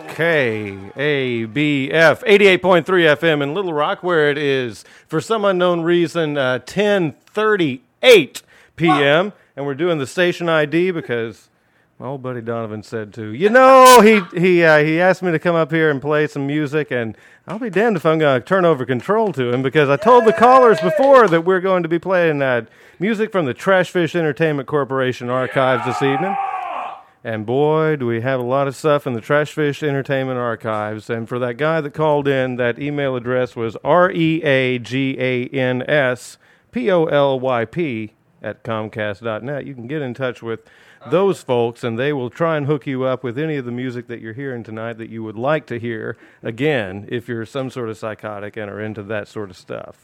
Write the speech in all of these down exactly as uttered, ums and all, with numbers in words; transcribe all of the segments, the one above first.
K A B F, eighty-eight point three F M in Little Rock, where it is, for some unknown reason, uh, ten thirty-eight p.m., and we're doing the station I D because my old buddy Donovan said to, you know, he he uh, he asked me to come up here and play some music, and I'll be damned if I'm going to turn over control to him, because I told the callers before that we're going to be playing uh, music from the Trashfish Entertainment Corporation archives this evening. And boy, do we have a lot of stuff in the Trashfish Entertainment Archives. And for that guy that called in, that email address was R E A G A N S P O L Y P at Comcast dot net. You can get in touch with those folks, and they will try and hook you up with any of the music that you're hearing tonight that you would like to hear, again, if you're some sort of psychotic and are into that sort of stuff.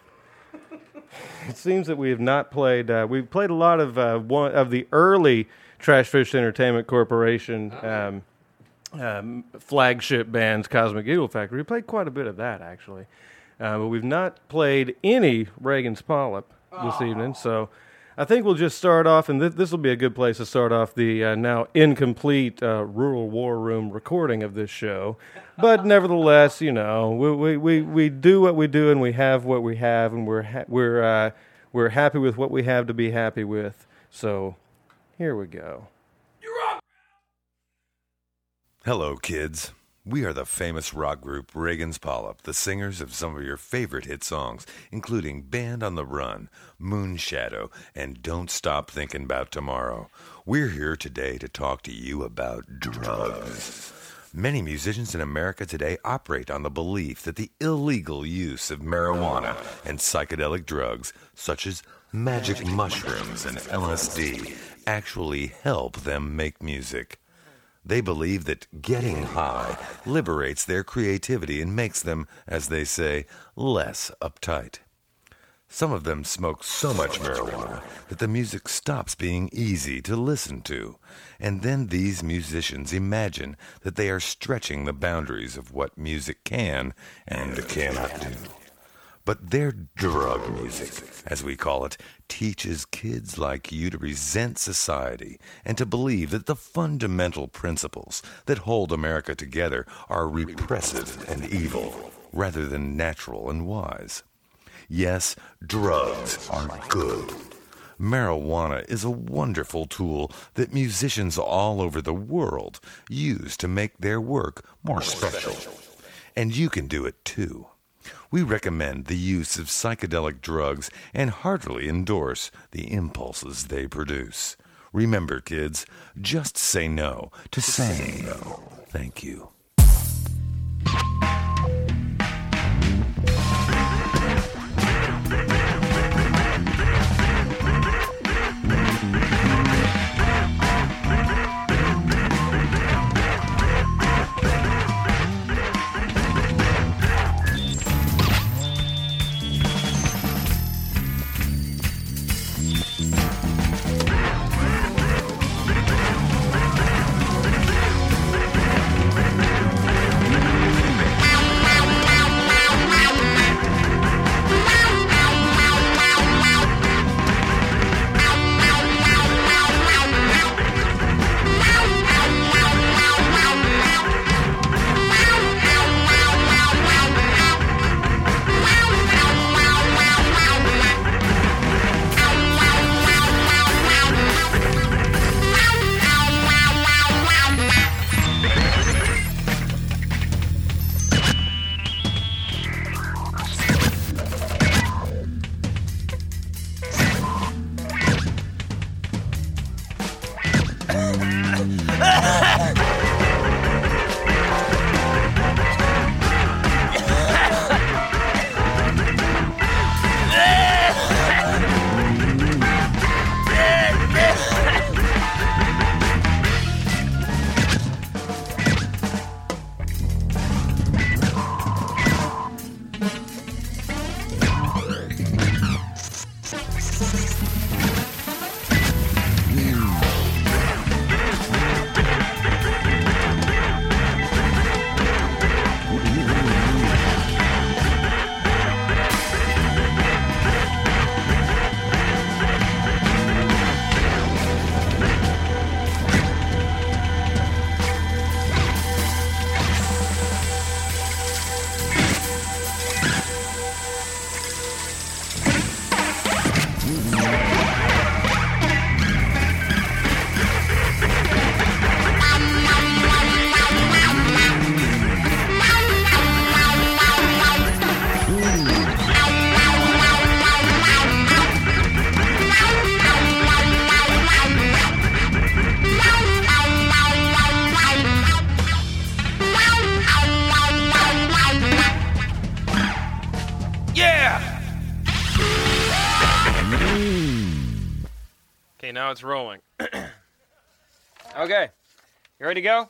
It seems that we have not played, uh, we've played a lot of uh, one of the early Trashfish Entertainment Corporation um, um, flagship bands, Cosmic Eagle Factory. We played quite a bit of that, actually. Uh, but we've not played any Reagan's Polyp this Aww. evening, so I think we'll just start off, and th- this will be a good place to start off the uh, now incomplete uh, Rural War Room recording of this show. But nevertheless, you know, we, we, we, we do what we do, and we have what we have, and we're ha- we're uh, we're happy with what we have to be happy with. So here we go. Hello, kids. We are the famous rock group Reagan's Polyp, the singers of some of your favorite hit songs, including Band on the Run, Moonshadow, and Don't Stop Thinking About Tomorrow. We're here today to talk to you about drugs. Many musicians in America today operate on the belief that the illegal use of marijuana and psychedelic drugs, such as magic mushrooms and L S D, actually help them make music. They believe that getting high liberates their creativity and makes them, as they say, less uptight. Some of them smoke so much marijuana that the music stops being easy to listen to. And then these musicians imagine that they are stretching the boundaries of what music can and cannot do. But their drug music, as we call it, teaches kids like you to resent society and to believe that the fundamental principles that hold America together are repressive and evil, rather than natural and wise. Yes, drugs are good. Marijuana is a wonderful tool that musicians all over the world use to make their work more special. And you can do it too. We recommend the use of psychedelic drugs and heartily endorse the impulses they produce. Remember, kids, just say no to saying no. Thank you. now it's rolling. Okay. You ready to go?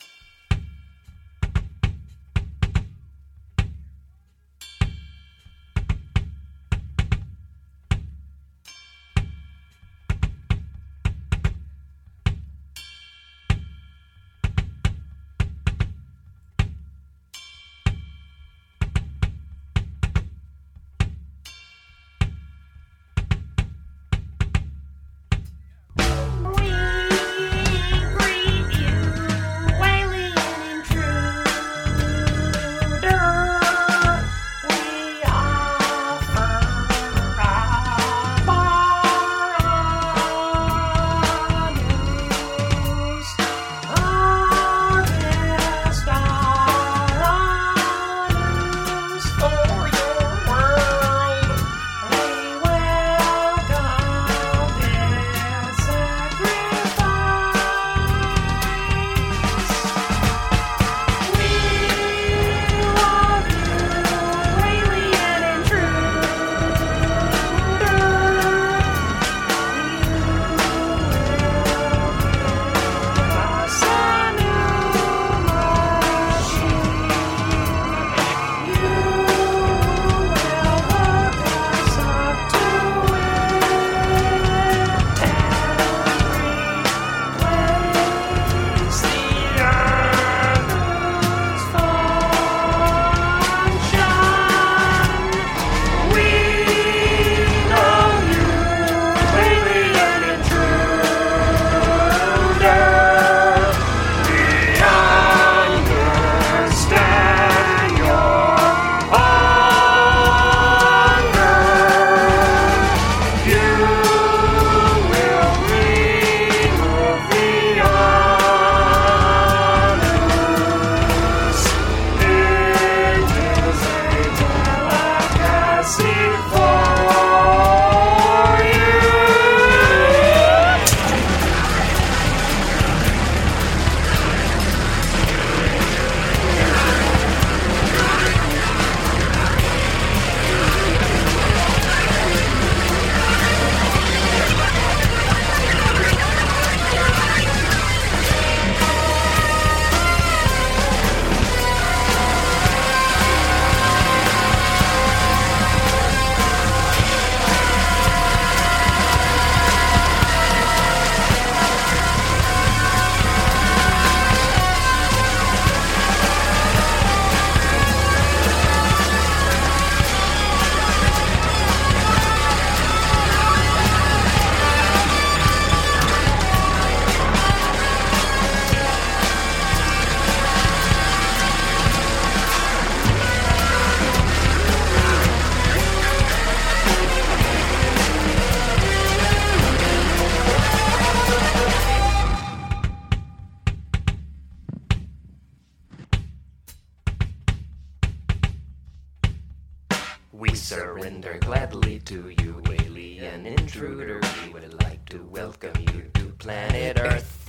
We surrender gladly to you, alien intruder. We would like to welcome you to planet Earth.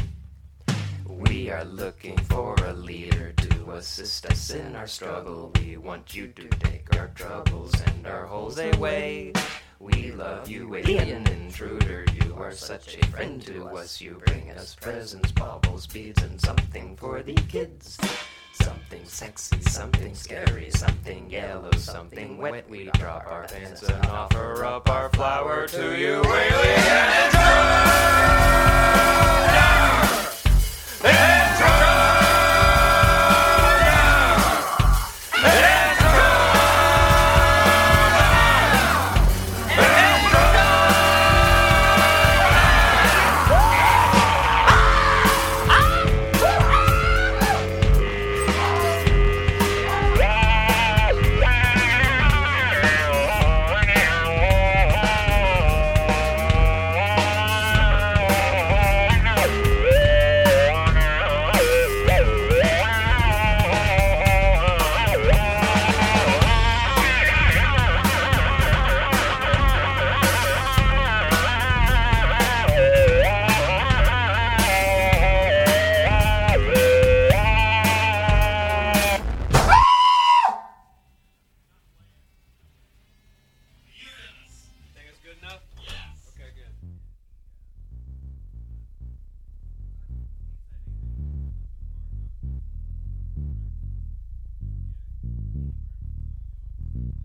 We are looking for a leader to assist us in our struggle. We want you to take our troubles and our holes away. We love you, alien intruder. You are such a friend to us. You bring us presents, baubles, beads, and something for the kids. Something sexy, something scary, something yellow, something wet. We drop our pants and offer up our flower to you, alien intruder!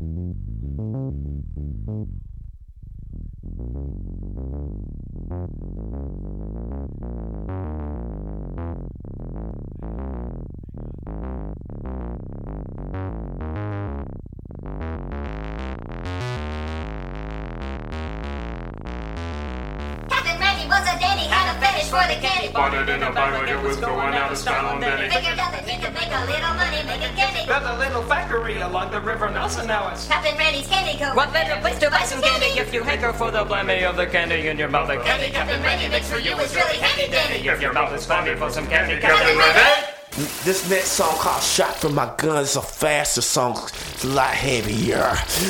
Captain Randy was a dandy, had a fetish for the candy. Bought it in a bag like it was going out of style on Benny. Figured out that he could make a little money making candy. Built a little factory along the river Nelson now it's. Captain Randy's Candy Co. What better place to buy some candy if you hanker for the blammy of the candy in your mouth? The candy Captain Randy makes for you is really handy dandy. If your mouth is clammy for some candy, Captain Randy. This next song called Shot From My Gun is a faster song. It's a lot heavier.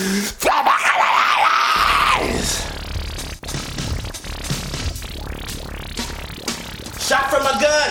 Shot from my gun.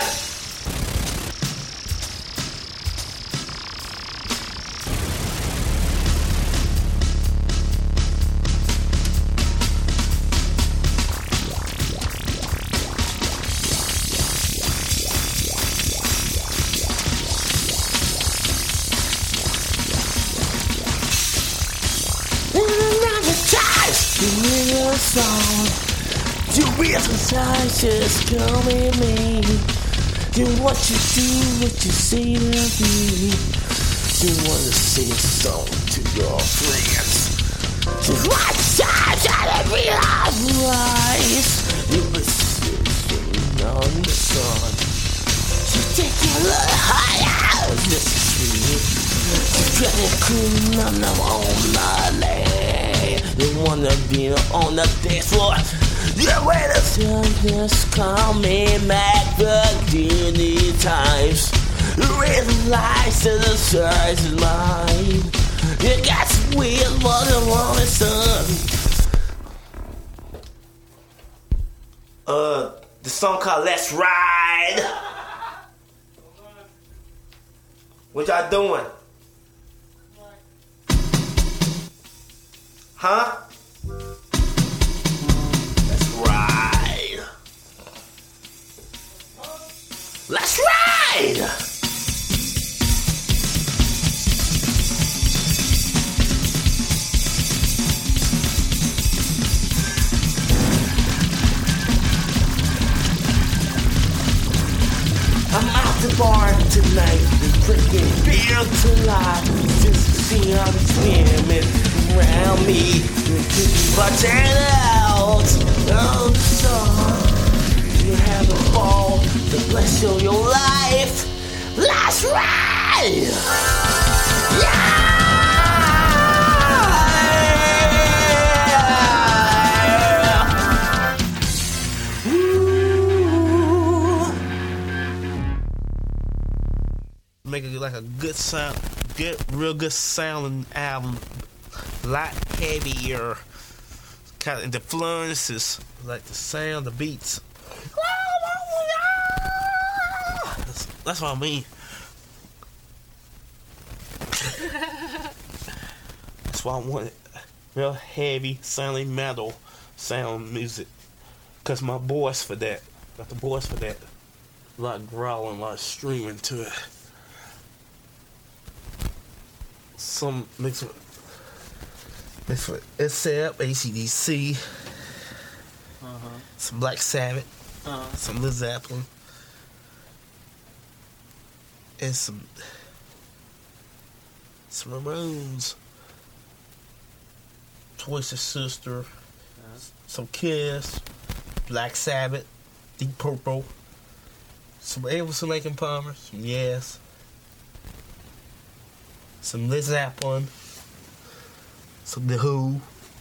Song. You real sometimes just come in me. Do what you do, what you say to me. You wanna sing a song to your friends. Just one time, try to realize you were sitting on the sun. You take it a little higher, this is sweet. You gotta cool on the on my leg. You wanna be on the dance floor. You wait until this coming back the times. You realize that the size is mine. You got some weird water on the sun. Uh, the song called Let's Ride. What y'all doing? Huh? Let's ride. Let's ride. I'm out the bar tonight, drinking beer till I just see how the swimming around me, but turn out, oh son, you have a ball, the bless of your life. Let's ride! Yeah! Ooh. Make it like a good sound, good, real good sounding album. A lot heavier, kind of influences, like the sound, the beats. That's, that's what I mean. That's why I wanted real heavy sounding metal sound music. Cause my voice for that, got the voice for that. A lot of growling, a lot of screaming to it. Some mix with It's for S F, A C D C, uh-huh. Some Black Sabbath, uh-huh. Some Led Zeppelin, and some some Ramones, Twisted Sister, uh-huh. Some Kiss, Black Sabbath, Deep Purple, some Emerson, Lake and Palmer, some Yes, some Led Zeppelin. Some The Who,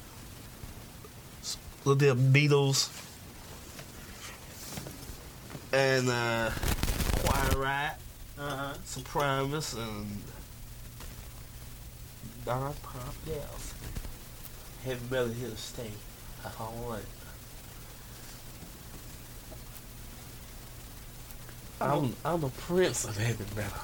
a little bit of Beatles, and uh, Quiet Riot, uh-huh. Some Primus, and Don Pop Death. Heavy metal here to stay. All right. I'm I'm the prince of heavy metal.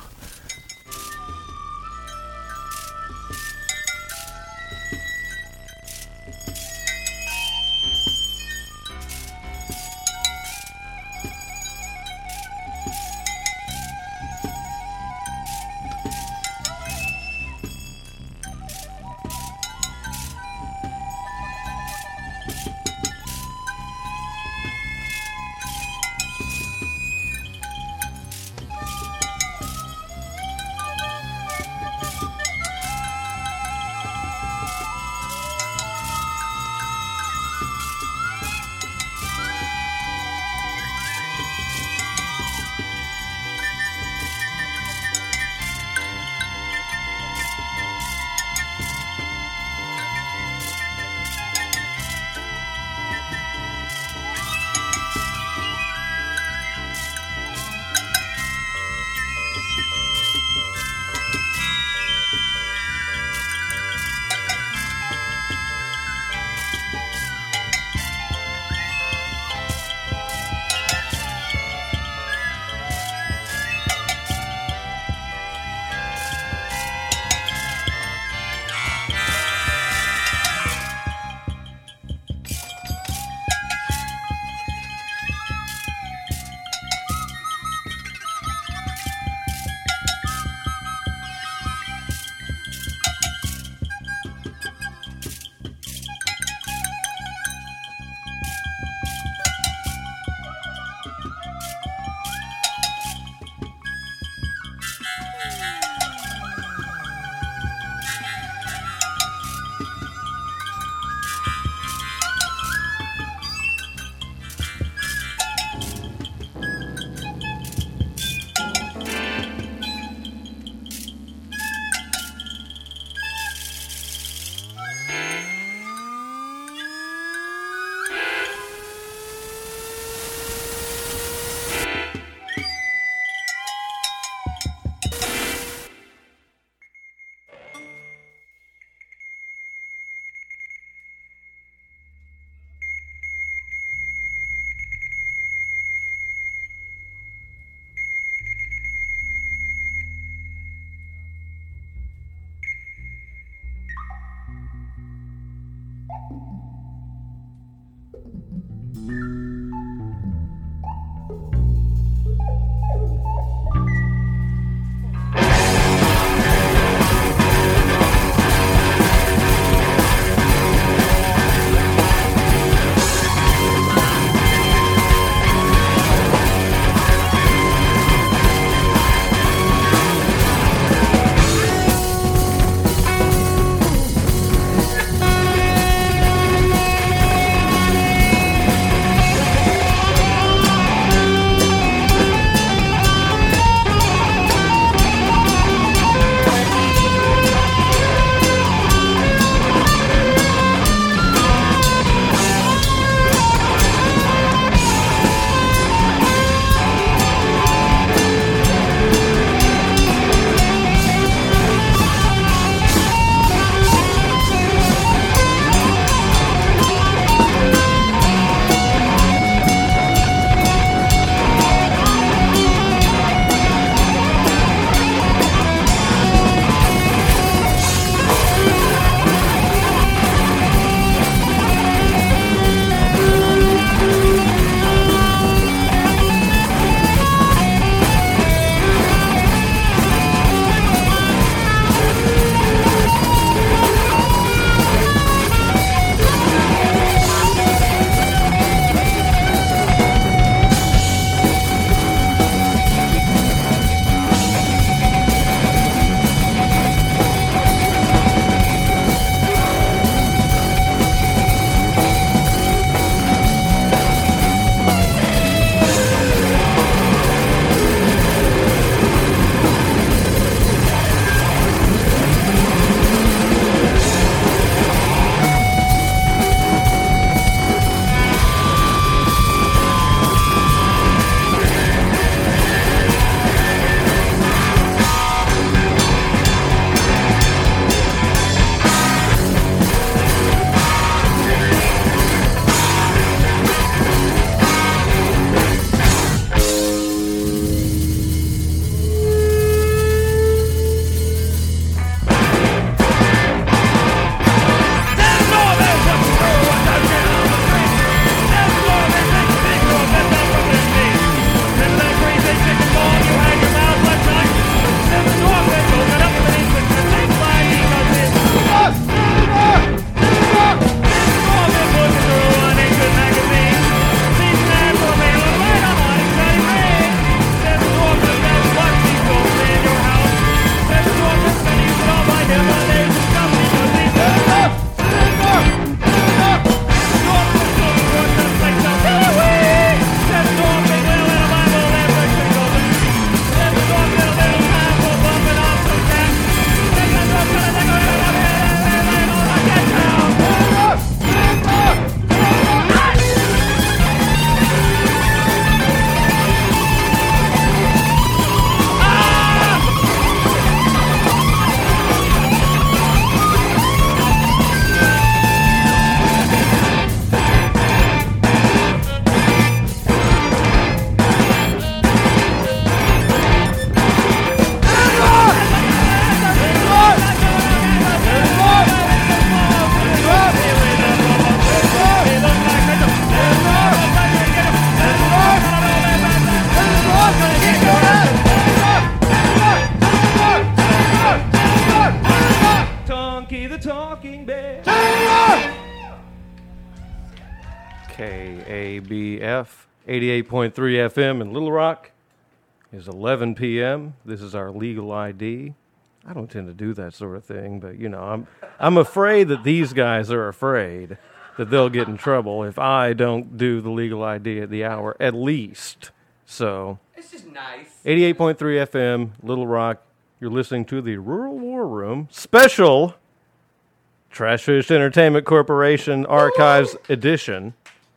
A B F eighty-eight point three F M in Little Rock. It's eleven p.m. This is our legal I D. I don't tend to do that sort of thing, but, you know, I'm I'm afraid that these guys are afraid that they'll get in trouble if I don't do the legal I D at the hour, at least. So, It's just nice. eighty-eight point three F M, Little Rock. You're listening to the Rural War Room special Trashfish Entertainment Corporation Archives Edition.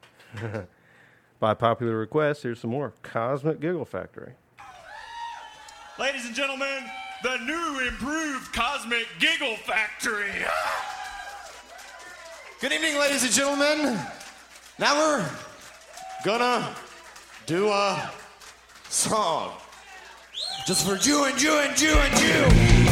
By popular request, here's some more Cosmic Giggle Factory. Ladies and gentlemen, the new improved Cosmic Giggle Factory. Good evening, ladies and gentlemen. Now we're gonna do a song just for you and you and you and you.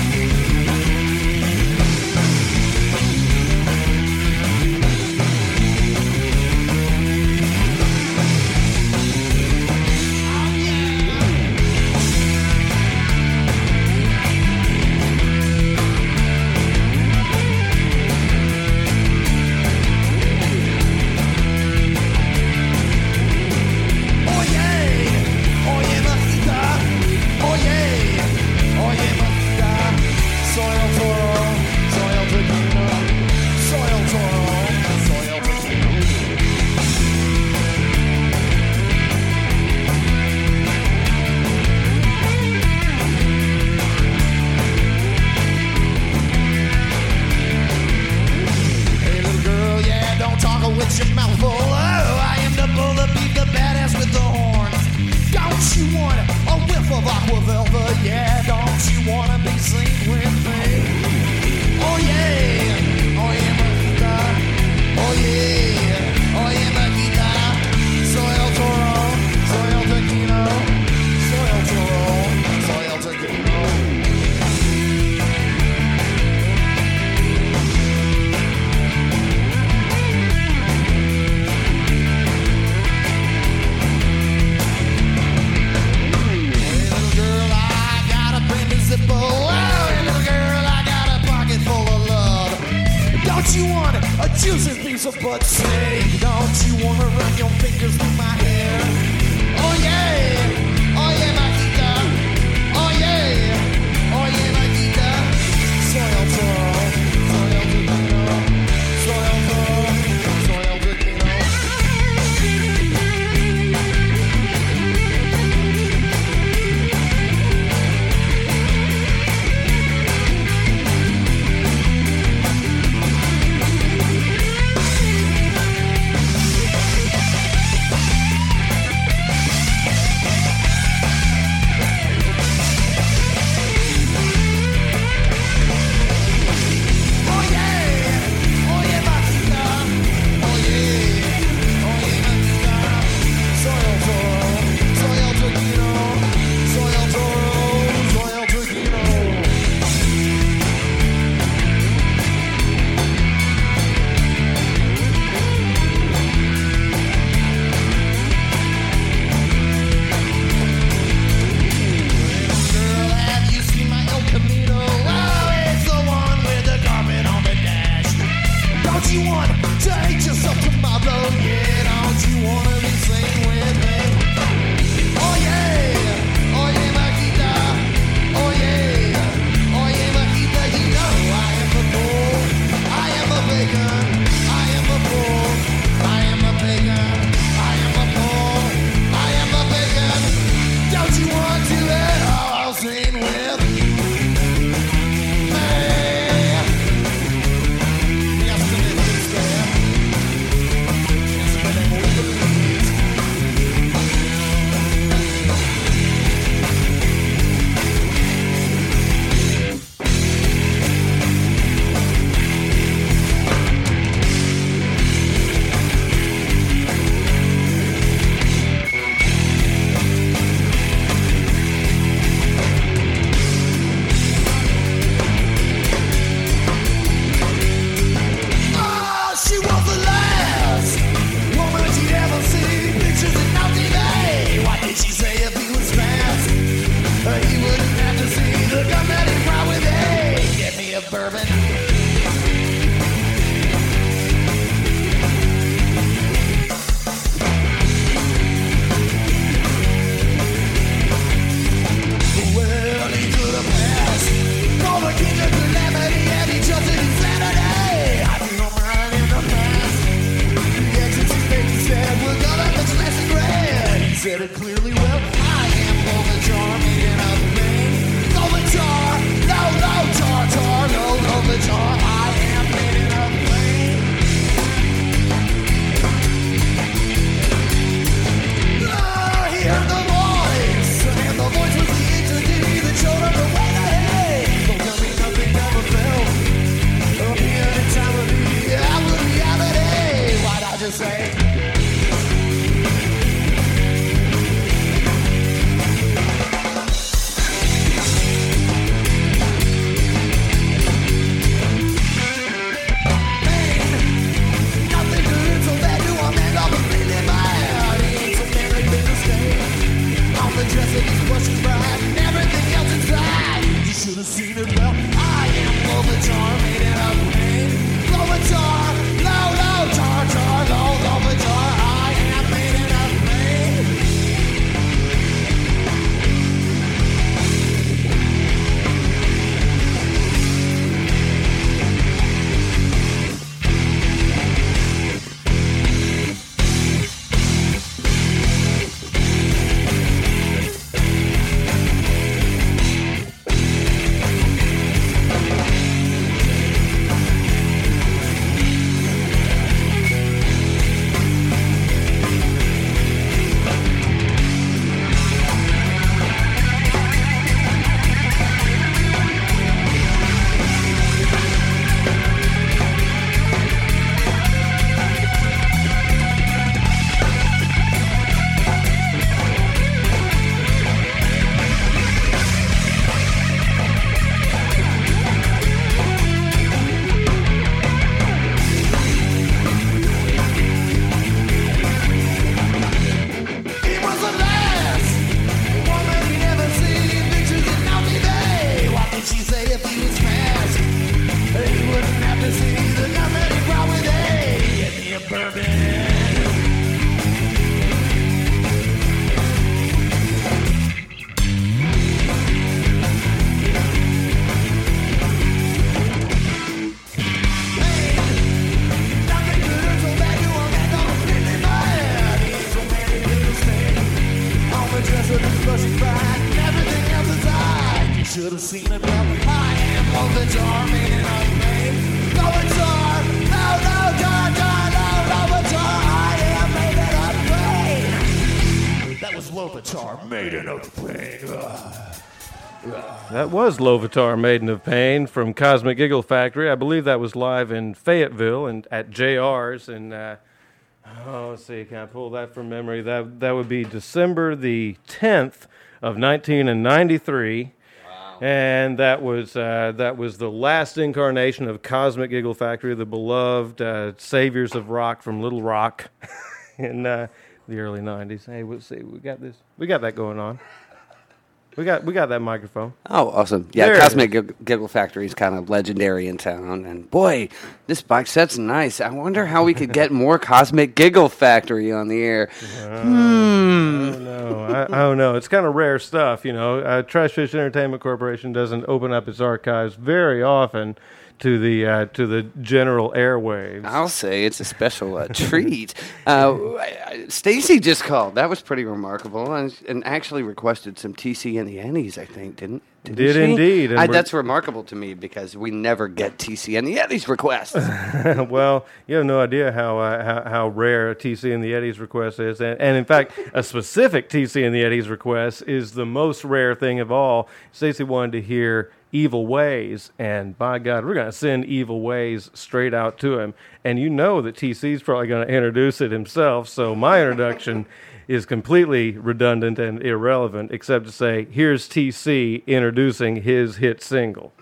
seen it, well, I am Lovitar, made of pain. Lovitar, no, no, no, no, no, Lovitar, I am made of pain. That was Lovitar, Maiden of Pain. That was Lovitar, Maiden of Pain from Cosmic Giggle Factory. I believe that was live in Fayetteville and at J R's. And uh, oh, let's see, can I pull that from memory? That that would be December the tenth of nineteen ninety-three. Wow. And that was uh, that was the last incarnation of Cosmic Giggle Factory, the beloved uh, saviors of rock from Little Rock in uh, the early nineties. Hey, let's see, we got this, we got that going on. We got we got that microphone. Oh, awesome. Yeah, There Cosmic Gig- Giggle Factory is kind of legendary in town. And boy, this box set's nice. I wonder how we could get more Cosmic Giggle Factory on the air. Uh, hmm. I don't know. I, I don't know. It's kind of rare stuff, you know. Uh, Trash Fish Entertainment Corporation doesn't open up its archives very often to the uh, to the general airwaves. I'll say it's a special uh, treat. Uh, Stacy just called. That was pretty remarkable, and, and actually requested some T C and the Eddies, I think, didn't? didn't Did she? indeed. And I, we're- that's remarkable to me because we never get T C and the Eddies requests. Well, you have no idea how, uh, how how rare a T C and the Eddies request is, and, and in fact, a specific T C and the Eddies request is the most rare thing of all. Stacey wanted to hear Evil Ways, and by God, we're going to send Evil Ways straight out to him. And you know that T C's probably going to introduce it himself, so my introduction is completely redundant and irrelevant, except to say, here's T C introducing his hit single.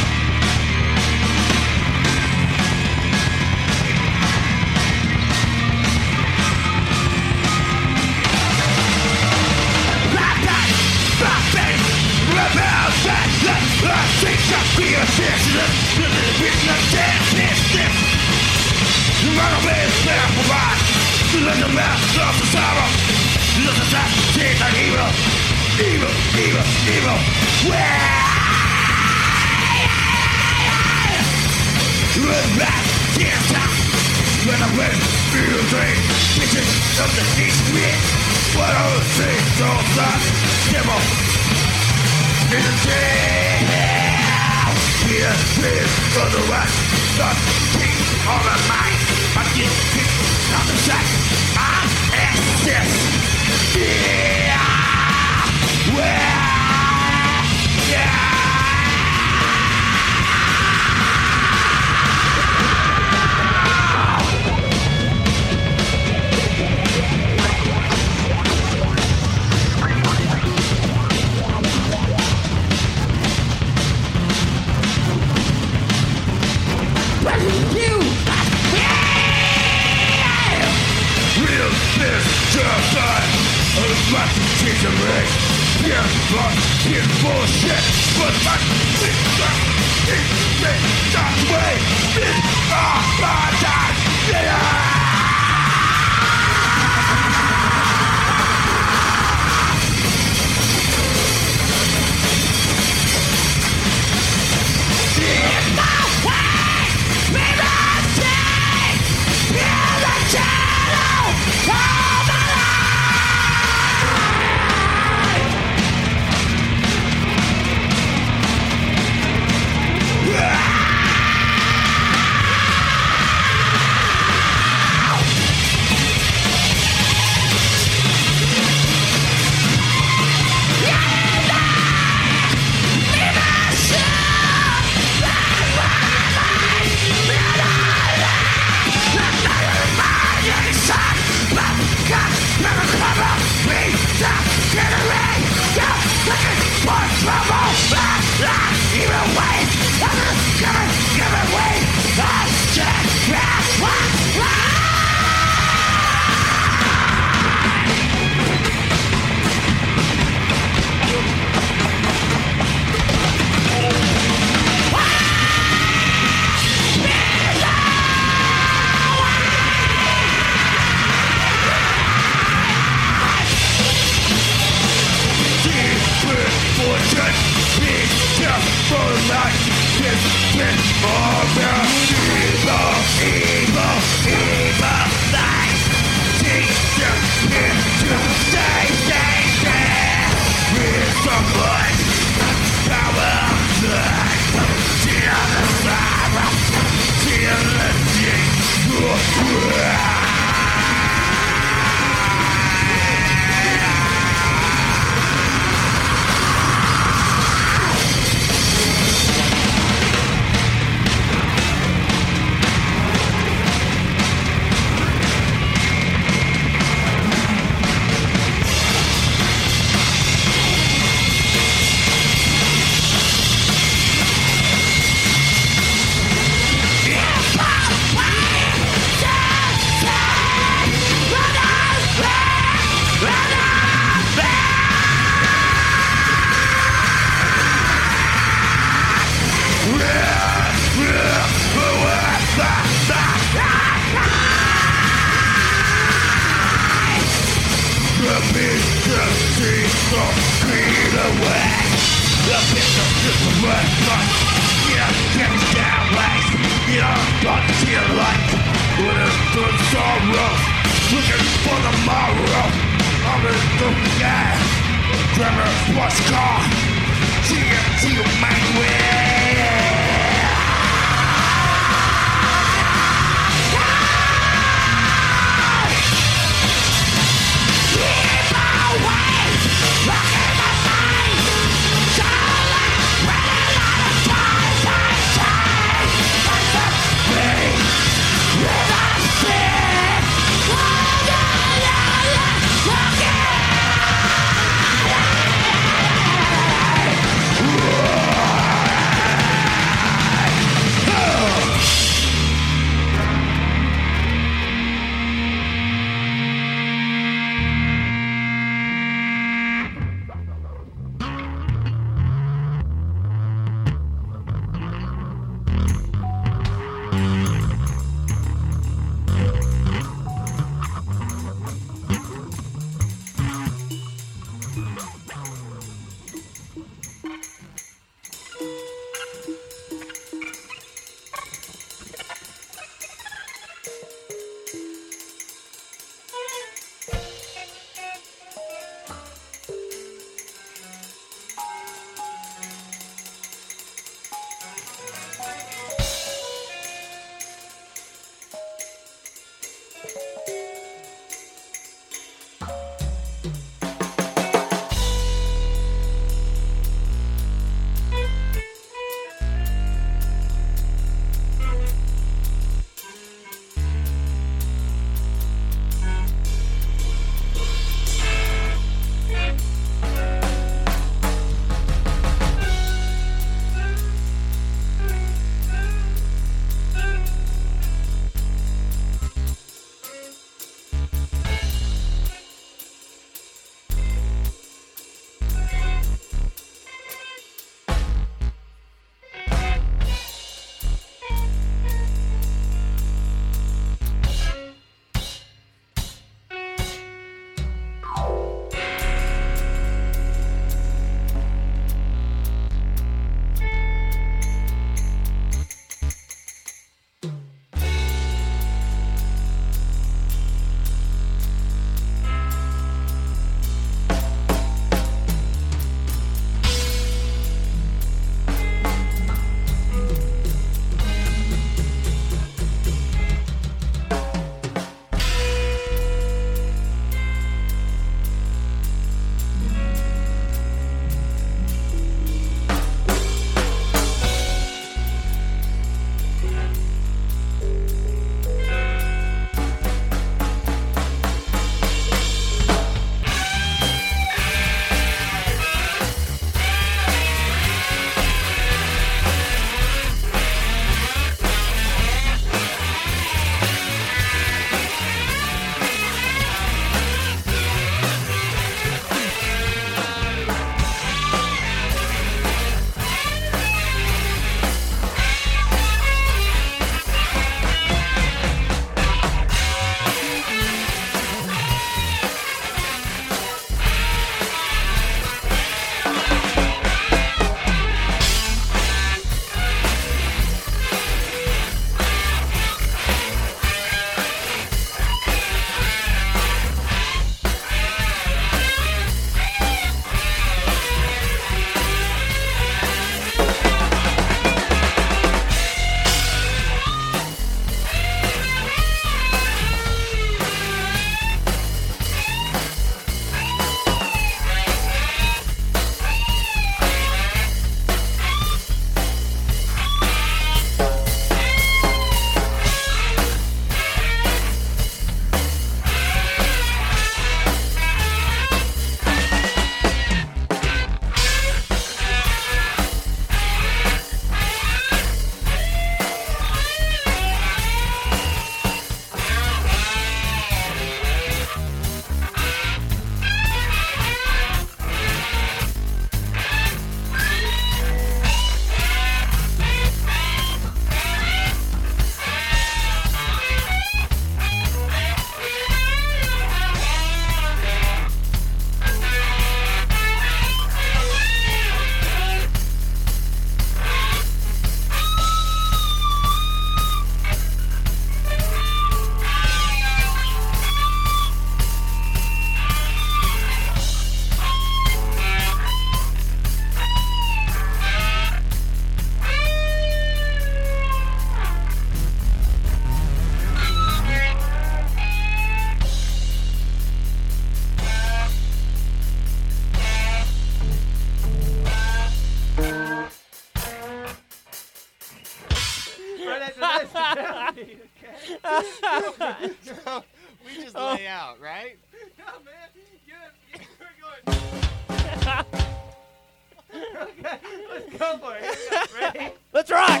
So we just lay out, right? No, man. You're, you're going. Okay, let's go for it. Here we go. Ready? Let's rock!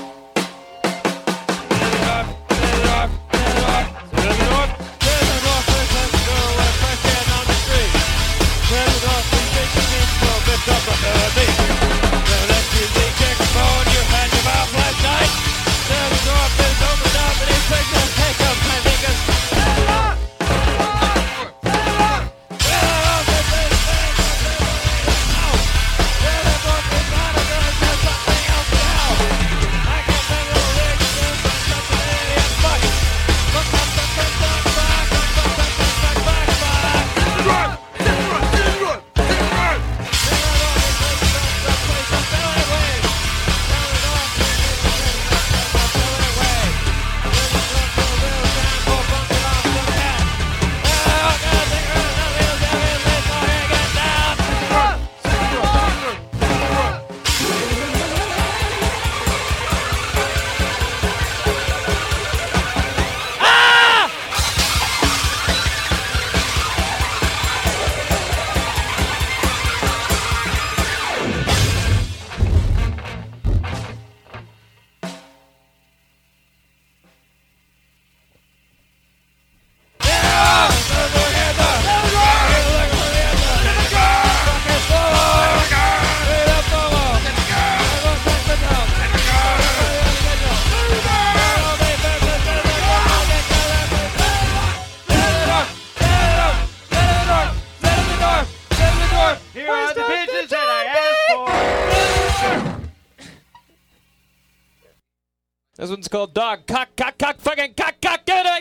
Here are the bitches that I asked for. This one's called Dog Cock Cock Cock Fucking Cock Cock Get it!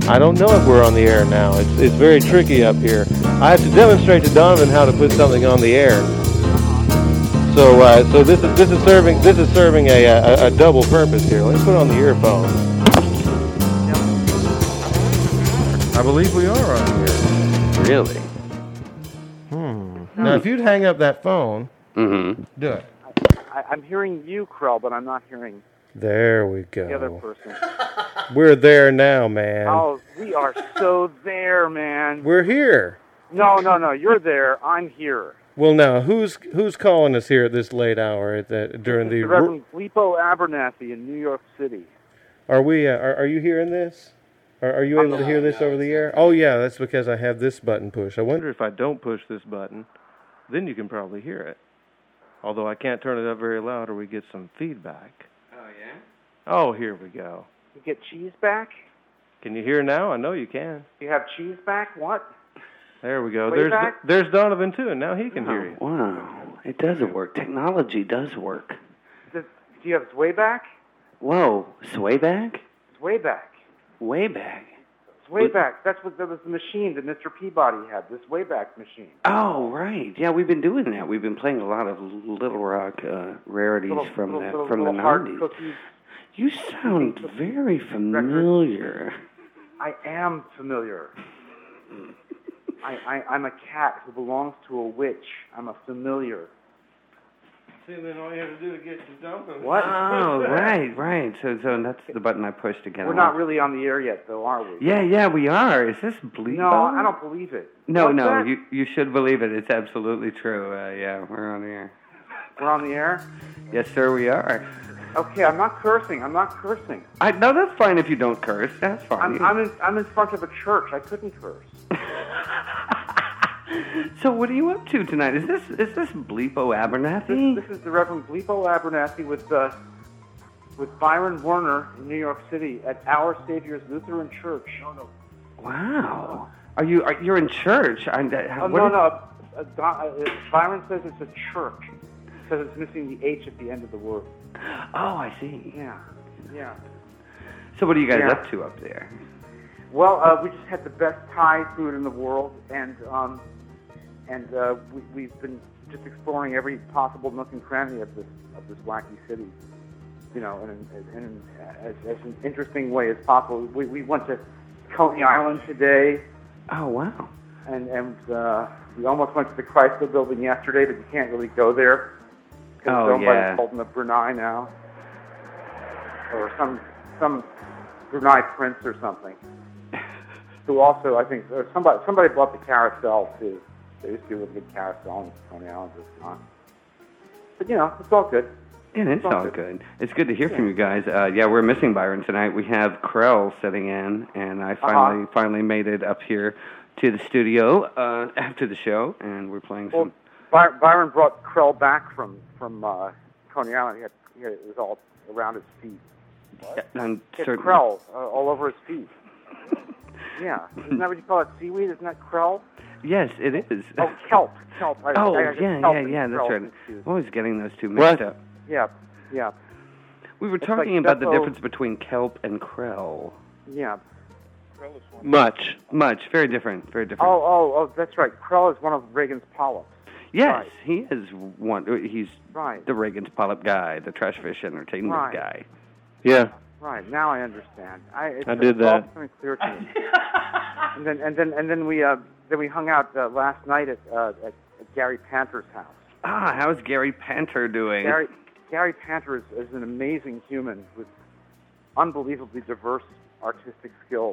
I don't know if we're on the air now. It's it's very tricky up here. I have to demonstrate to Donovan how to put something on the air. So uh, so this is this is serving this is serving a, a a double purpose here. Let's put on the earphones. I believe we are on the air. Really? Hmm. Now, if you'd hang up that phone, mm-hmm. do it. I, I'm hearing you, Krell, but I'm not hearing There we go. the other person. We're there now, man. Oh, we are so there, man. We're here. No, no, no. You're there. I'm here. Well, now, who's who's calling us here at this late hour at the, during the... The Reverend Bleepo Abernathy in New York City. Are we? Uh, are, are you hearing this? Are, are you able to hear this over the air? Oh, yeah, that's because I have this button pushed. I wonder if I don't push this button, then you can probably hear it. Although I can't turn it up very loud or we get some feedback. Oh, yeah? Oh, here we go. You get cheese back? Can you hear now? I know you can. You have cheese back? What? There we go. Way There's back? there's Donovan, too, and now he can oh, hear you. Wow. It does work. Technology does work. Does, do you have sway back? Whoa. Sway back? Sway back. Way back. Sway back. That's what that was the machine that Mister Peabody had. This way back machine. Oh, right. Yeah, we've been doing that. We've been playing a lot of Little Rock uh, rarities Little, from little, the little, from little the hard nineties. cookies. You sound very familiar. I am familiar. I, I, I'm a cat who belongs to a witch. I'm a familiar. See, then all you have to do to get to Donovan. What? Oh, right, right. So, so that's the button I pushed again. We're not really on the air yet, though, are we? Yeah, yeah, we are. Is this Bleepo? No, I don't believe it. No, What's no, that? you you should believe it. It's absolutely true. Uh, yeah, we're on the air. We're on the air? Yes, sir, we are. Okay, I'm not cursing. I'm not cursing. I no, that's fine if you don't curse. That's fine. I'm, I'm, in, I'm in front of a church. I couldn't curse. So what are you up to tonight? Is this is this Bleepo Abernathy? This, this is the Reverend Bleepo Abernathy with uh, with Byron Werner in New York City at Our Savior's Lutheran Church. No, no. Wow. Are you are you're in church? I, I, Oh, what no, is- no. Uh, Don- uh, Byron says it's a church because it's missing the H at the end of the word. Oh, I see. Yeah, yeah. So what are you guys Yeah. up to up there? Well, uh, we just had the best Thai food in the world, and um, and uh, we, we've been just exploring every possible nook and cranny of this of this wacky city, you know, in, in, in as, as an interesting way as possible. We, we went to Coney Island today. Oh, wow. And and uh, we almost went to the Chrysler Building yesterday, but you can't really go there because Oh, it's owned yeah. by the Sultan of Brunei now, or some some Brunei prince or something. Who also, I think, or somebody somebody bought the carousel too. They used to do a big carousel in Coney Island this time. But you know, it's all good. Yeah, it's all good. It's good to hear from you guys. Uh, yeah, we're missing Byron tonight. We have Krell sitting in, and I finally Uh-huh. finally made it up here to the studio uh, after the show, and we're playing Well, some. By- Byron brought Krell back from from uh, Coney Island. He had, he had, it was all around his feet. Yeah, I'm He had certain- Krell uh, all over his feet. Yeah, isn't that what you call it? Seaweed? Isn't that Krell? Yes, it is. Oh, kelp, kelp. I, Oh, I, I get yeah, kelp yeah, and yeah, that's Krell right. confused. I'm always getting those two mixed up. Yeah, yeah, We were It's talking like about the Beppo- difference between kelp and Krell. yeah. Much, much, very different, very different. Oh, oh, oh, that's right. Krell is one of Reagan's polyps. yes, right. he is one. He's Right. the Reagan's Polyp guy, the Trash Fish Entertainment Right. guy. Yeah. Right, now I understand. I, it's, I did it's all that. becoming clear to me. and then, and then, and then we, uh, then we hung out uh, last night at, uh, at at Gary Panter's house. Ah, how's Gary Panter doing? Gary, Gary Panter is, is an amazing human with unbelievably diverse artistic skills.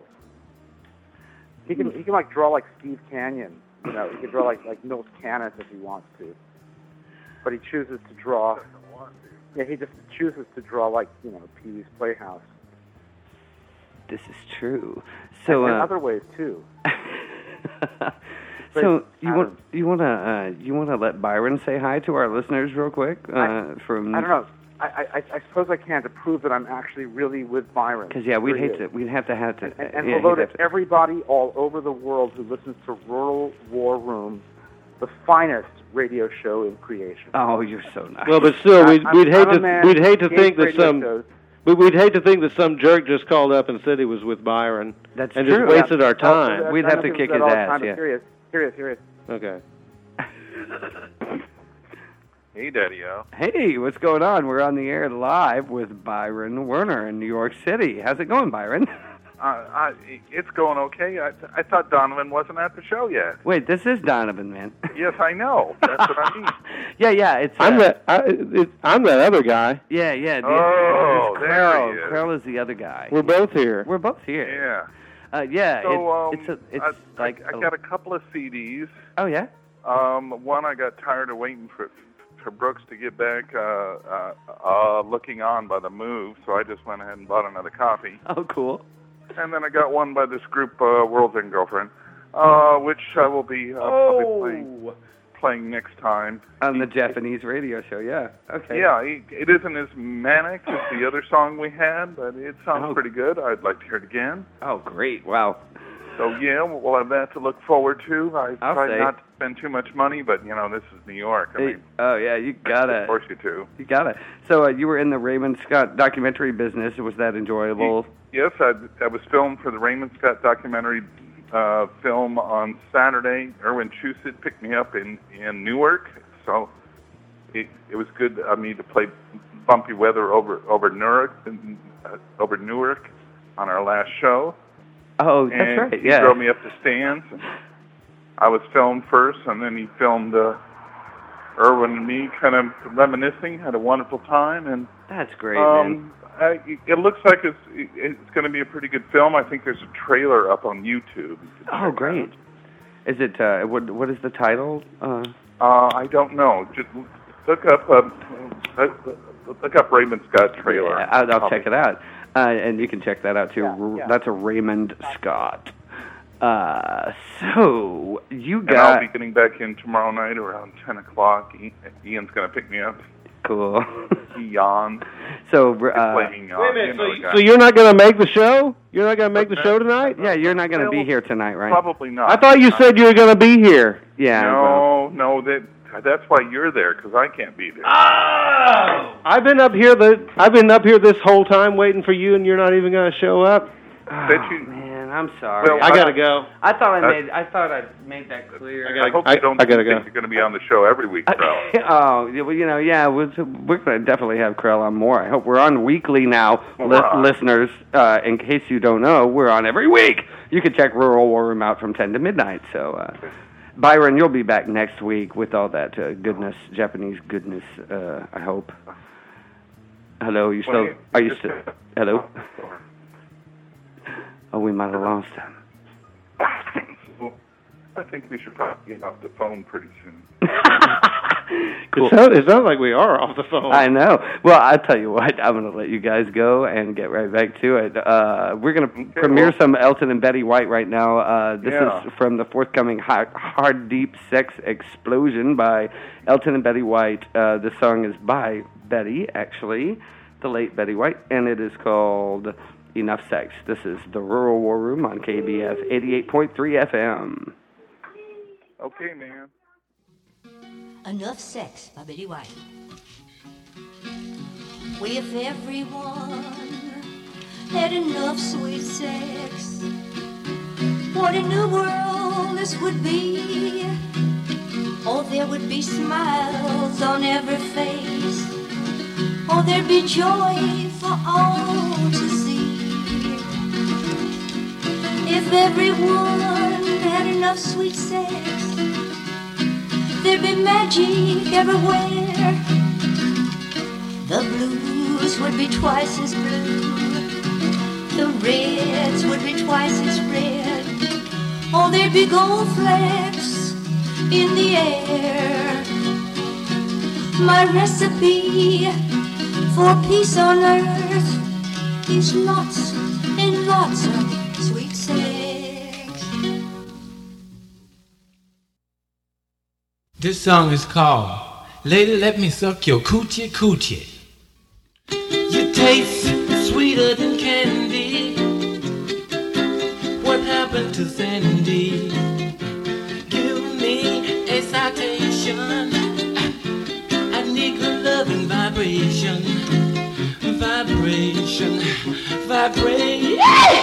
He can, he can like draw like Steve Canyon. You know, he can draw like like Milt Canis if he wants to. But he chooses to draw. Yeah, he just chooses to draw like, you know, Pee-wee's Playhouse. This is true. So, and, and uh, other ways too. so you want you want to uh, you want to let Byron say hi to our listeners real quick? Uh, I, from I don't know. I, I, I suppose I can to prove that I'm actually really with Byron. Because yeah, we'd Here he hate is. to. We'd have to have to. And, and yeah, hello he'd to have to- everybody all over the world who listens to Rural War Room, the finest radio show in creation. Oh, you're so nice. Well, but still, I- we'd, I'm- we'd hate I'm a to man we'd hate to who think hates that radio some shows, But we'd hate to think that some jerk just called up and said he was with Byron. That's and true. just wasted Yeah. our time. Oh, We'd I have know to people kick do that his all the ass, time, but yeah. Serious, serious, serious. Okay. Hey, Daddy-O. Hey, what's going on? We're on the air live with Byron Werner in New York City. How's it going, Byron? Uh, I, it's going okay. I, I thought Donovan wasn't at the show yet. Wait, this is Donovan, man. Yes, I know. That's what I mean. Yeah, yeah, it's... I'm uh, that. I, it, I'm that other guy. Yeah, yeah. The, Oh, it's there Krell. he is. Krell is the other guy. We're both here. We're both here. Yeah. Uh, yeah, So, it, um, it's a, it's I, like... I, I got a couple of C Ds. Oh, yeah? Um, one, I got tired of waiting for for Brooks to get back uh, uh, uh, looking on by the move, so I just went ahead and bought another copy. Oh, cool. And then I got one by this group, uh, World's End Girlfriend, uh, which I will be uh, probably playing, playing next time. On the Japanese radio show, yeah. Okay. Yeah, it, it isn't as manic as the other song we had, but it sounds Oh. pretty good. I'd like to hear it again. Oh, great. Wow. So, yeah, we'll have that to look forward to. I I'll try say. not to spend too much money, but, you know, this is New York. I Hey, mean, oh, yeah, you got of it. course you do. You got it. So uh, you were in the Raymond Scott documentary business. Was that enjoyable? Yes, I, I was filmed for the Raymond Scott documentary uh, film on Saturday. Erwin Chusett picked me up in, in Newark, so it, it was good of me to play bumpy weather over over Newark, uh, over Newark on our last show. Oh, that's and right, he yeah. drove me up to stands. And I was filmed first, and then he filmed uh, Erwin and me kind of reminiscing, had a wonderful time, and That's great, man. um, I, it looks like it's it's going to be a pretty good film. I think there's a trailer up on YouTube. Oh, great. Is it, uh, what, what is the title? Uh, Uh, I don't know. Just look up uh, look up Raymond Scott trailer. yeah, I'll, I'll check it out. Uh, and you can check that out, too. Yeah, yeah. That's a Raymond Scott. Uh, so, you And I'll got... be getting back in tomorrow night around ten o'clock. Ian's going to pick me up. Cool. Ian. So, uh... Playing, uh, Wait a minute. you know, So, the guy. so you're not going to make the show? You're not going to make the show tonight? Yeah, you're not going to be Well, here tonight, right? Probably not. I thought you said you were going to be here. Yeah. well, No, no, that that's why you're there, because I can't be there. Oh! I've been up here the I've been up here this whole time waiting for you, and you're not even going to show up. Bet you, man, I'm sorry. Well, I gotta go. I thought I Uh, made I thought I made that clear. I hope I- you don't I gotta think go. you're going to be on the show every week, bro. Oh, yeah, well, you know, yeah, we're, we're going to definitely have Krell on more. I hope we're on weekly now, li- Wow. listeners. Uh, in case you don't know, we're on every week. You can check Rural War Room out from ten to midnight. So, uh, Byron, you'll be back next week with all that uh, goodness, Japanese goodness. Uh, I hope. Hello, you still? Wait, Are you just- still? Hello. Oh, we might have lost him. Well, I think we should probably get off the phone pretty soon. Cool. It, sounds, it sounds like we are off the phone. I know. Well, I'll tell you what. I'm going to let you guys go and get right back to it. Uh, we're going to Okay, premiere well- some Elton and Betty White right now. Uh, this Yeah. is from the forthcoming Hard, Hard Deep Sex Explosion by Elton and Betty White. Uh, this song is by Betty, actually, the late Betty White, and it is called Enough Sex. This is the Rural War Room on K B S eighty-eight point three F M. Okay, man. Enough Sex by Betty White. If everyone had enough sweet sex, what a new world this would be. Oh, there would be smiles on every face. Oh, there'd be joy for all to see. If everyone had enough sweet sex, there'd be magic everywhere. The blues would be twice as blue. The reds would be twice as red. Oh, there'd be gold flecks in the air. My recipe for peace on earth is lots and lots of sweet sex. This song is called Lady Let Me Suck Your Coochie Coochie. You taste sweeter than candy. What happened to Sandy? Give me a citation. I need good love and vibration. Vibration. vibration, vibrate.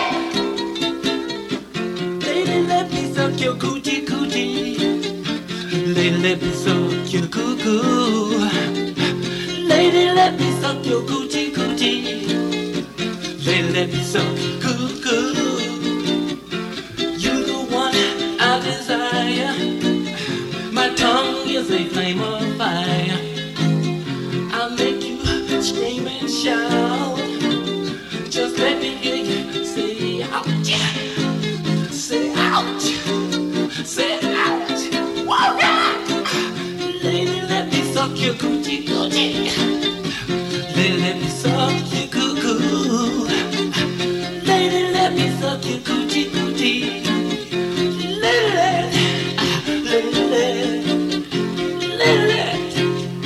Lady, let me suck your coochie coochie. Lady, let me suck your coo coo. Lady, let me suck your coochie coochie. Lady, let me suck your coo coo. You're the one I desire. My tongue is a flame of fire. I'll make you scream and shout. Just let me hear you say ouch. Say ouch. Say ouch. Whoa, lady, let me suck your coochie coochie. Lady, let me suck your coo coo. Lady, let me suck your coochie coochie. Lady, lady, lady, lady.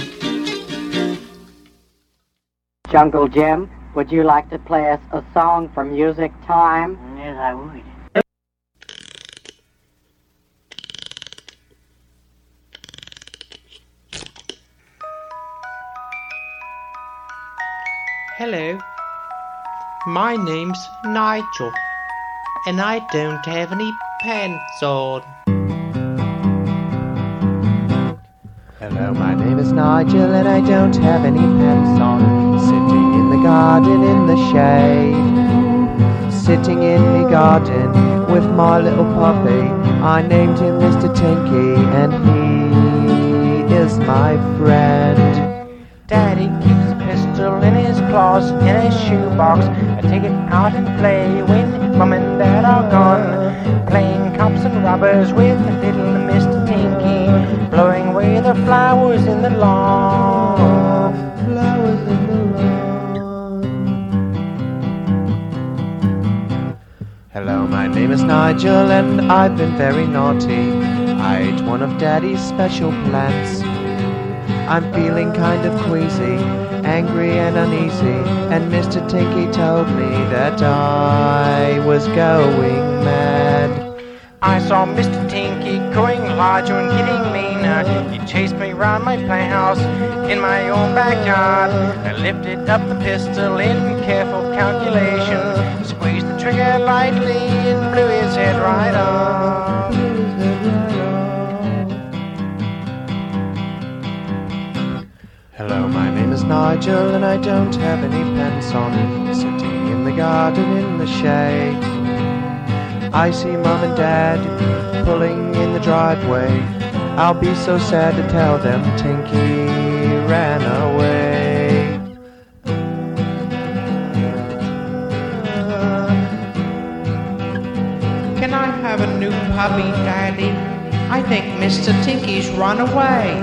Jungle Jim, would you like to play us a song for music time? Yes, I would. Hello, my name's Nigel, and I don't have any pants on. Hello, my name is Nigel, and I don't have any pants on. Sitting in the garden in the shade. Sitting in the garden with my little puppy. I named him Mister Tinky, and he is my friend. Daddy keeps a pistol in his claws, in his shoebox. I take it out and play when Mom and Dad are gone. Playing cops and robbers with little Mister Tinky, blowing away the flowers in the lawn. Flowers in the lawn. Hello, my name is Nigel, and I've been very naughty. I ate one of Daddy's special plants. I'm feeling kind of queasy, angry and uneasy, and Mister Tinky told me that I was going mad. I saw Mister Tinky growing larger and getting meaner. He chased me round my playhouse in my own backyard. I lifted up the pistol in careful calculation, squeezed the trigger lightly and blew his head right off. Hello, my name is Nigel, and I don't have any pants on. Sitting in the garden in the shade. I see Mum and Dad pulling in the driveway. I'll be so sad to tell them Tinky ran away. Can I have a new puppy, Daddy? I think Mister Tinky's run away.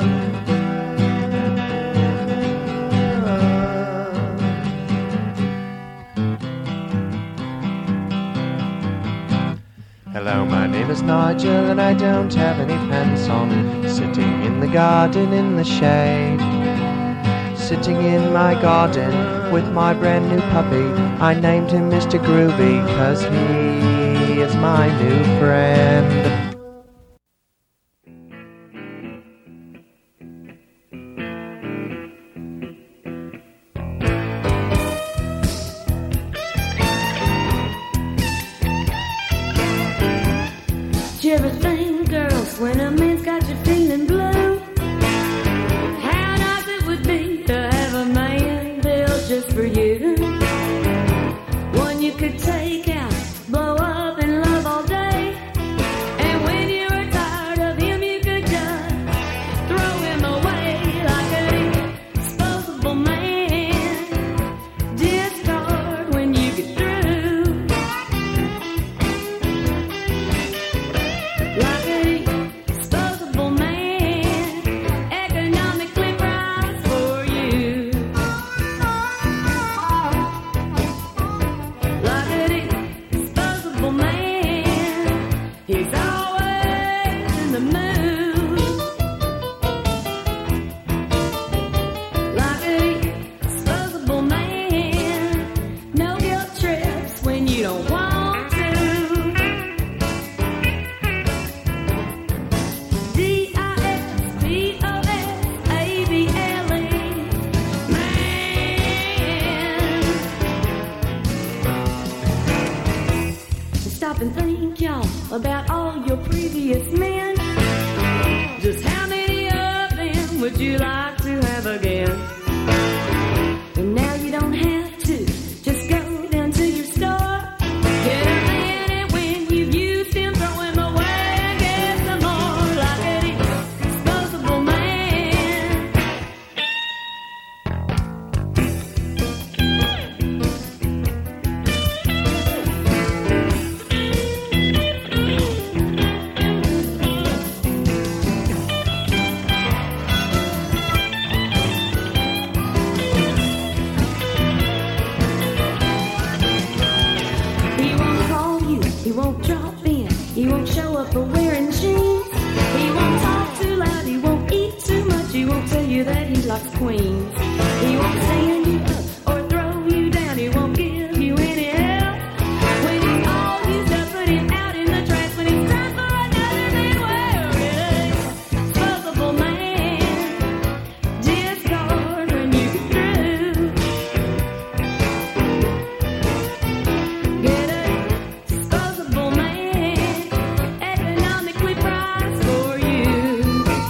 Hello, my name is Nigel, and I don't have any pants on. Sitting in the garden in the shade. Sitting in my garden with my brand new puppy. I named him Mister Groovy, 'cause he is my new friend. You ever think, girls, when a man's got you feeling blue, how nice it would be to have a man built just for you, one you could take out, blow up and love all day, and when you were tired of him you could just throw him away like an disposable man, discard when you get through. Like a disposable man, economically priced for you. and think, y'all, about all your previous men. Just how many of them would you like to have again? And now you don't have to. Just go down to your store. Get a man, and when you've used him, throw him away and get some more like Eddie, disposable man. He won't call you, he won't drop in, he won't show up for wearing jeans. He won't talk too loud, he won't eat too much, he won't tell you that he likes queens. He won't stand you up or throw you down, he won't give you any help. When he's all used up, put him out in the trash. When it's time for another man, well, yeah, disposable man. Discard when you get through. Get a disposable man, economically priced for you.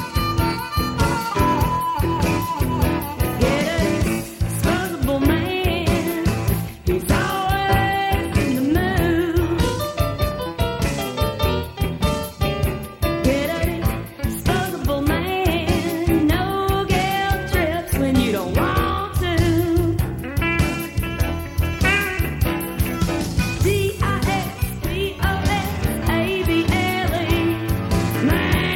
Get a disposable man, he's always in the mood. Get a disposable man, no guilt trips when you don't want to. D I S P O S A B L E, man.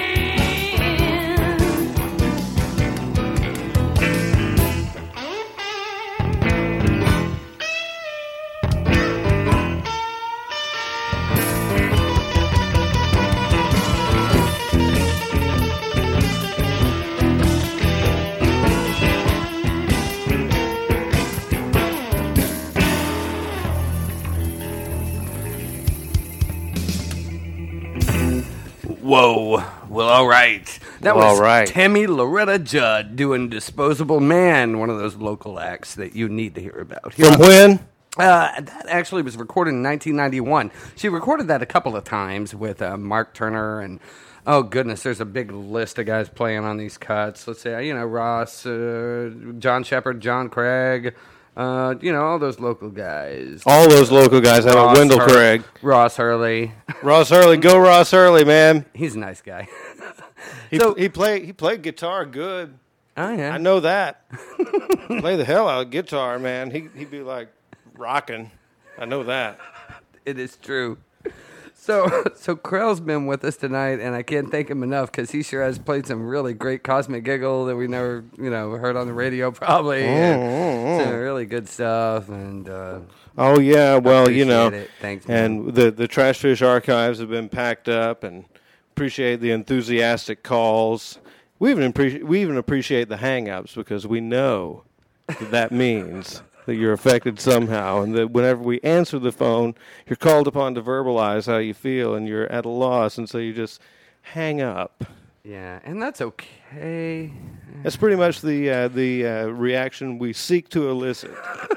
Whoa. Well, all right. That Well, was all right. Tammy Loretta Judd doing Disposable Man, one of those local acts that you need to hear about. Here From on- when? Uh, that actually was recorded in nineteen ninety-one. She recorded that a couple of times with uh, Mark Turner and, oh goodness, there's a big list of guys playing on these cuts. Let's say, you know, Ross, uh, John Shepard, John Craig, uh, you know, all those local guys. All those local guys. How about Ross Wendell Hur- Craig? Ross Hurley. Ross Hurley. Go Ross Hurley, man. He's a nice guy. He, So- he played he played guitar good. Oh, yeah. I know that. Play the hell out of guitar, man. He he'd be like rocking. I know that. It is true. So, so Krell's been with us tonight, and I can't thank him enough because he sure has played some really great Cosmic Giggle that we never, you know, heard on the radio probably. and Mm, mm, Some mm. really good stuff, and uh, Oh yeah, well you know, appreciate it. Thanks, man. and the the Trash Fish archives have been packed up, and appreciate the enthusiastic calls. We even appreciate we even appreciate the hang-ups because we know that, that means that you're affected somehow, and that whenever we answer the phone, you're called upon to verbalize how you feel, and you're at a loss, and so you just hang up. yeah, and that's okay. That's pretty much the uh, the uh, reaction we seek to elicit.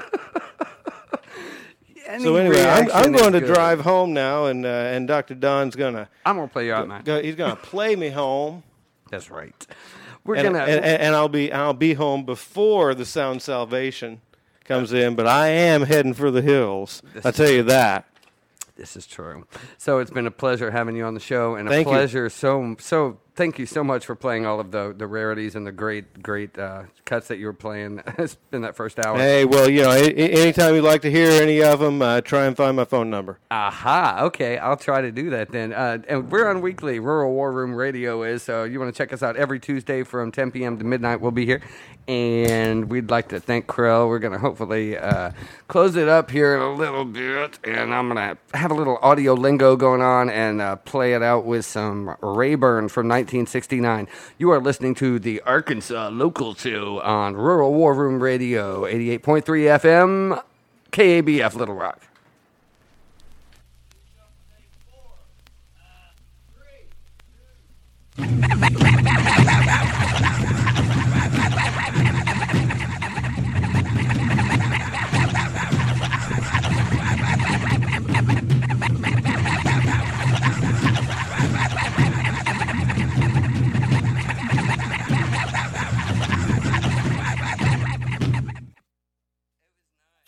Any So anyway, I'm, reaction I'm is going to good. drive home now, and uh, and Doctor Don's gonna. I'm gonna play you out, man. Go, he's gonna play me home. That's right. We're and, gonna and, and I'll be I'll be home before the Sound Salvation comes in, but I am heading for the hills. This I tell you that. This is true. So it's been a pleasure having you on the show, and a Thank you. pleasure. So so thank you so much for playing all of the the rarities and the great great uh, cuts that you were playing in that first hour. Hey, well, you know, a- a- anytime you'd like to hear any of them, uh, try and find my phone number. Aha. Okay, I'll try to do that then. Uh, and we're on weekly. Rural War Room Radio is, so you want to check us out every Tuesday from ten p.m. to midnight. We'll be here, and we'd like to thank Krell. We're going to hopefully uh, close it up here in a little bit, and I'm going to have a little audio lingo going on and uh, play it out with some Rayburn from nineteen sixty-nine. You are listening to the Arkansas Local Show on Rural War Room Radio, eighty-eight point three F M, K A B F Little Rock.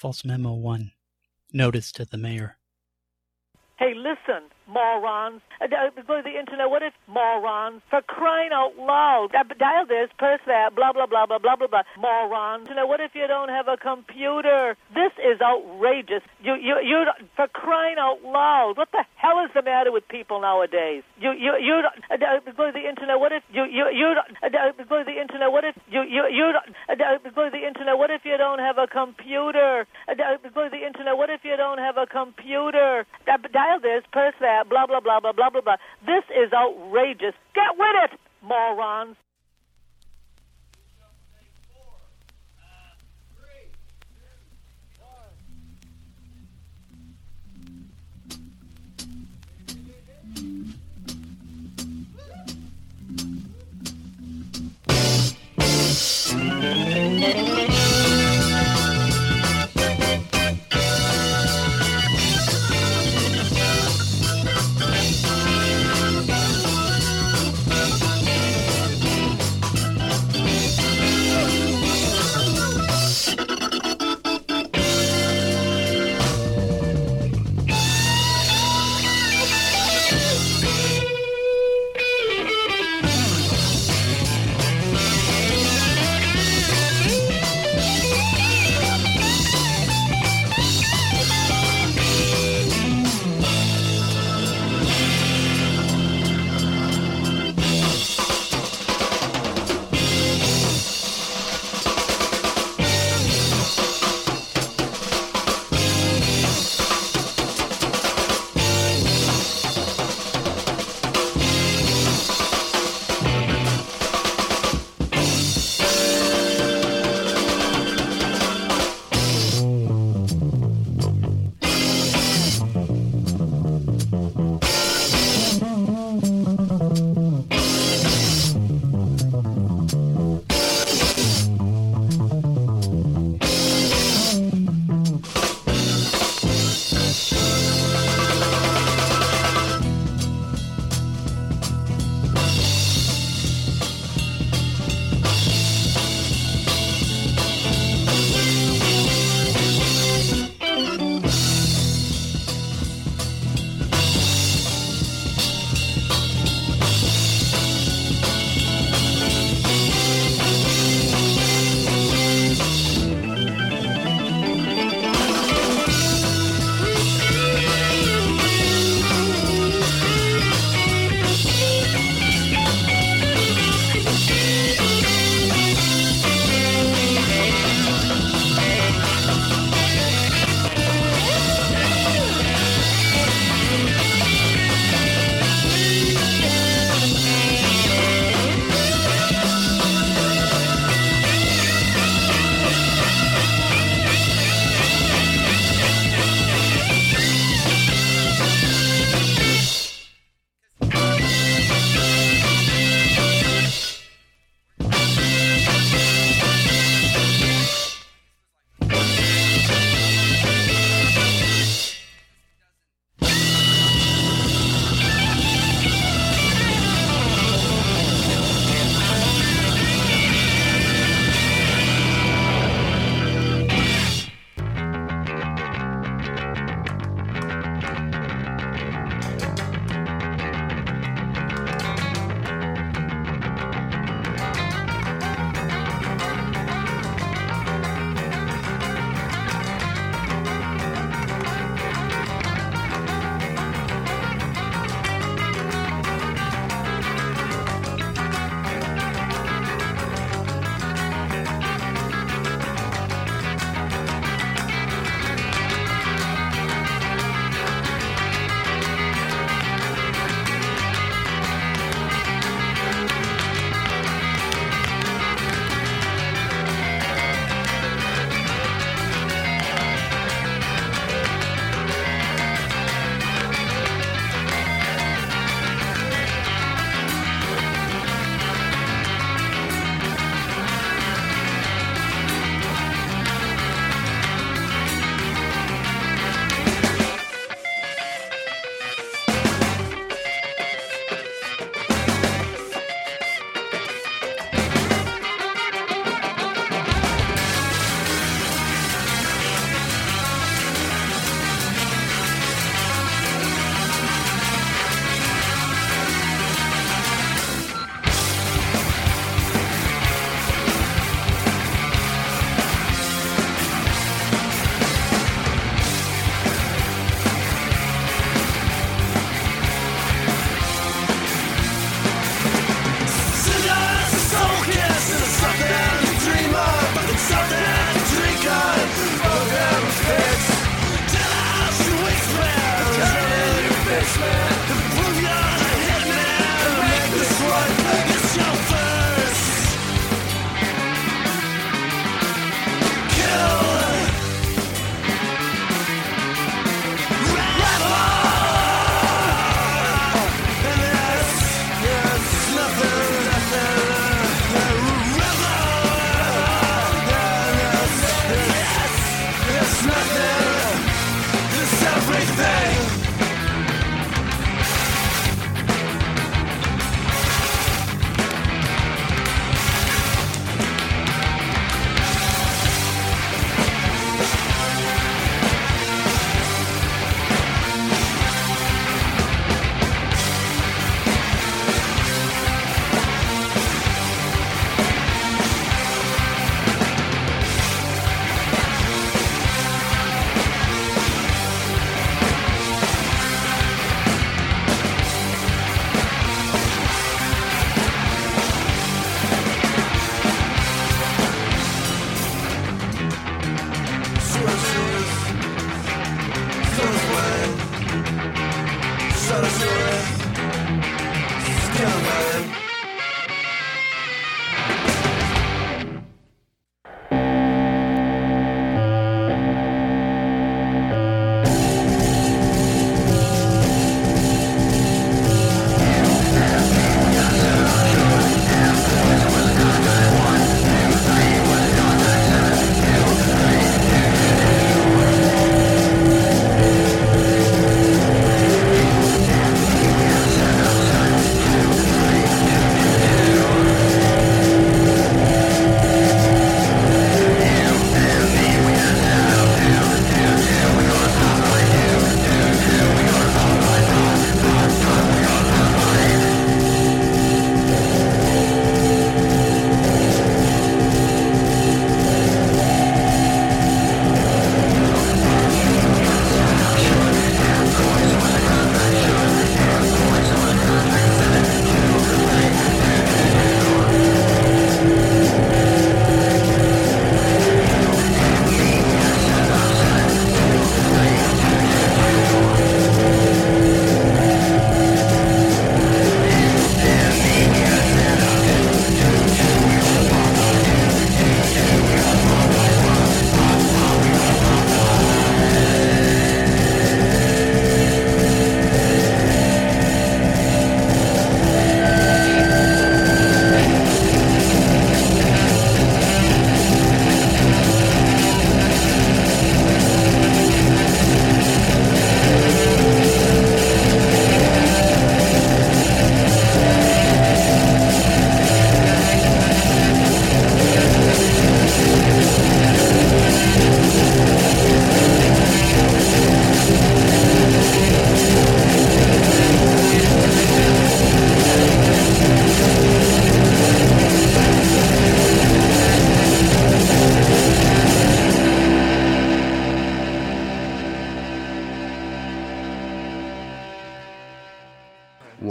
False Memo one. Notice to the mayor. Hey, listen, morons. Uh, go to the internet. What if morons? For crying out loud. Uh, dial this, press that, blah, blah, blah, blah, blah, blah, blah. Morons. You know, what if you don't have a computer? This is outrageous. You, you, you, for crying out loud. What the hell is the matter with people nowadays? You, you, you, uh, go to the internet. What if you, you, you, uh, go to the internet. What if you, you, you, uh, go to the internet. What if you don't have a computer? Uh, go to the internet. What if you don't have a computer? Uh, dial this, press that, blah, blah, blah, blah, blah, blah, blah. This is outrageous. Get with it, morons.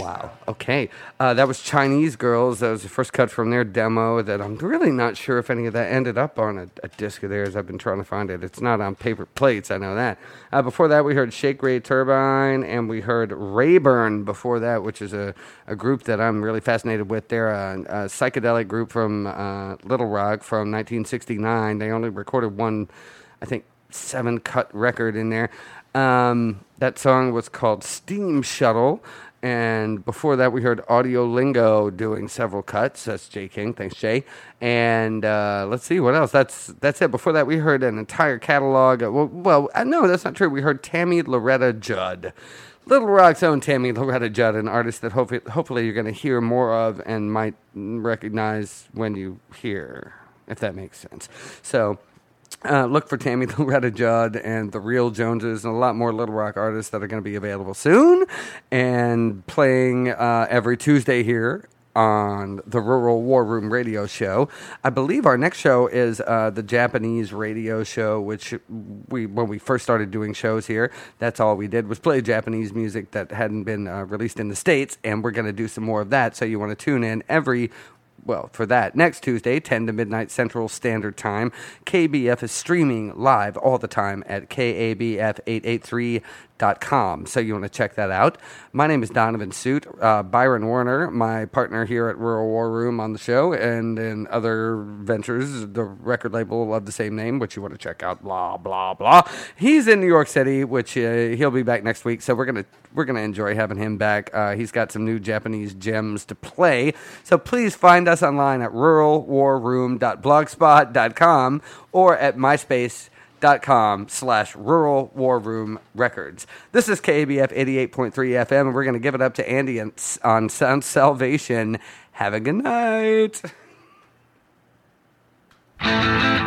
Wow. Okay. Uh, that was Chinese Girls. That was the first cut from their demo that I'm really not sure if any of that ended up on a, a disc of theirs. I've been trying to find it. It's not on paper plates. I know that. Uh, before that, we heard Shake Ray Turbine, and we heard Rayburn before that, which is a, a group that I'm really fascinated with. They're a, a psychedelic group from uh, Little Rock from nineteen sixty-nine. They only recorded one, I think, seven-cut record in there. Um, that song was called Steam Shuttle. And before that, we heard Audio Lingo doing several cuts. That's Jay King. Thanks, Jay. And uh, let's see, what else? That's that's it. Before that, we heard an entire catalog. Of, well, well, uh, no, that's not true. We heard Tammy Loretta Judd. Little Rock's own Tammy Loretta Judd, an artist that hopefully, hopefully you're going to hear more of and might recognize when you hear, if that makes sense. So... Uh, look for Tammy Loretta Judd and the Real Joneses and a lot more Little Rock artists that are going to be available soon and playing uh, every Tuesday here on the Rural War Room radio show. I believe our next show is uh, the Japanese radio show, which we when we first started doing shows here, that's all we did was play Japanese music that hadn't been uh, released in the States, and we're going to do some more of that, so you want to tune in every Well, for that, next Tuesday, ten to midnight Central Standard Time. K B F is streaming live all the time at K A B F eight eighty-three dot com. So you want to check that out. My name is Donovan Suit. Uh, Byron Warner, my partner here at Rural War Room on the show and in other ventures, the record label of the same name, which you want to check out, blah, blah, blah. He's in New York City, which uh, he'll be back next week, so we're going to we're gonna enjoy having him back. Uh, he's got some new Japanese gems to play, so please find us online at rural war room dot blogspot dot com or at myspace dot com slash rural war room records. This is K A B F eighty-eight point three F M, and we're going to give it up to Andy on Sound Salvation. Have a good night.